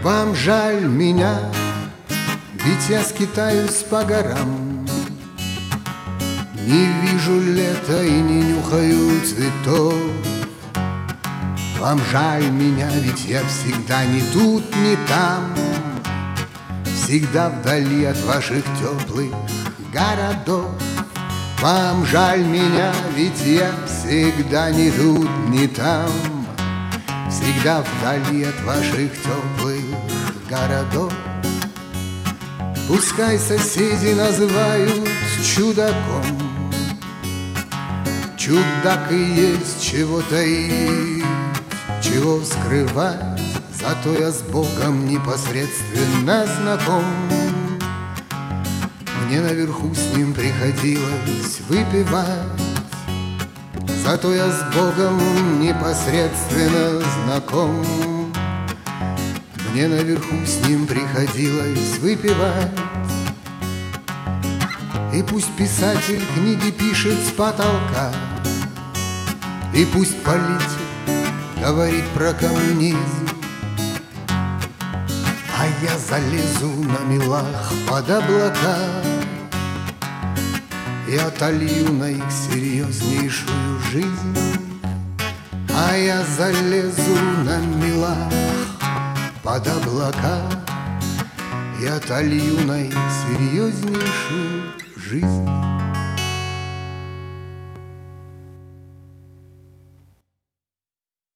Вам жаль меня, ведь я скитаюсь по горам, не вижу лета и не нюхаю цветов. Вам жаль меня, ведь я всегда ни тут, ни там, всегда вдали от ваших теплых городов. Вам жаль меня, ведь я всегда ни тут, ни там, всегда вдали от ваших теплых городов. Пускай соседи называют чудаком, чудак и есть, чего таить, чего скрывать, зато я с Богом непосредственно знаком. Мне наверху с ним приходилось выпивать, зато я с Богом непосредственно знаком. Мне наверху с ним приходилось выпивать. И пусть писатель книги пишет с потолка, и пусть политик говорит про коммунизм, а я залезу на мелах под облака и отолью на их серьезнейшую жизнь. А я залезу на мелах под облака и отолью на их серьезнейшую жизнь.